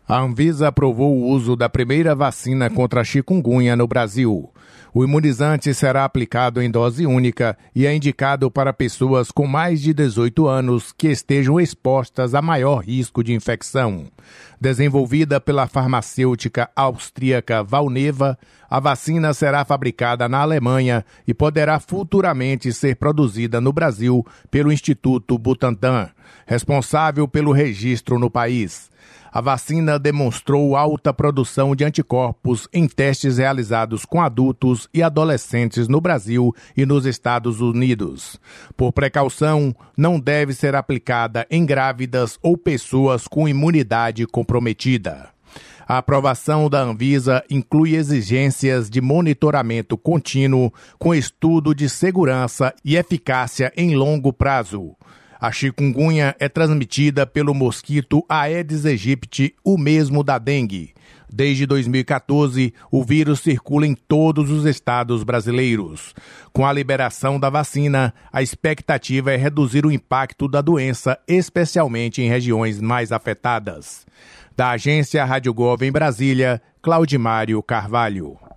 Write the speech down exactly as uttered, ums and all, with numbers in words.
A Anvisa aprovou o uso da primeira vacina contra a chikungunya no Brasil. O imunizante será aplicado em dose única e é indicado para pessoas com mais de dezoito anos que estejam expostas a maior risco de infecção. Desenvolvida pela farmacêutica austríaca Valneva, a vacina será fabricada na Alemanha e poderá futuramente ser produzida no Brasil pelo Instituto Butantan, responsável pelo registro no país. A vacina demonstrou alta produção de anticorpos em testes realizados com adultos e adolescentes no Brasil e nos Estados Unidos. Por precaução, não deve ser aplicada em grávidas ou pessoas com imunidade comprometida. A aprovação da Anvisa inclui exigências de monitoramento contínuo com estudo de segurança e eficácia em longo prazo. A chikungunya é transmitida pelo mosquito Aedes aegypti, o mesmo da dengue. Desde dois mil e quatorze, o vírus circula em todos os estados brasileiros. Com a liberação da vacina, a expectativa é reduzir o impacto da doença, especialmente em regiões mais afetadas. Da agência Rádio Gov em Brasília, Claudimário Carvalho.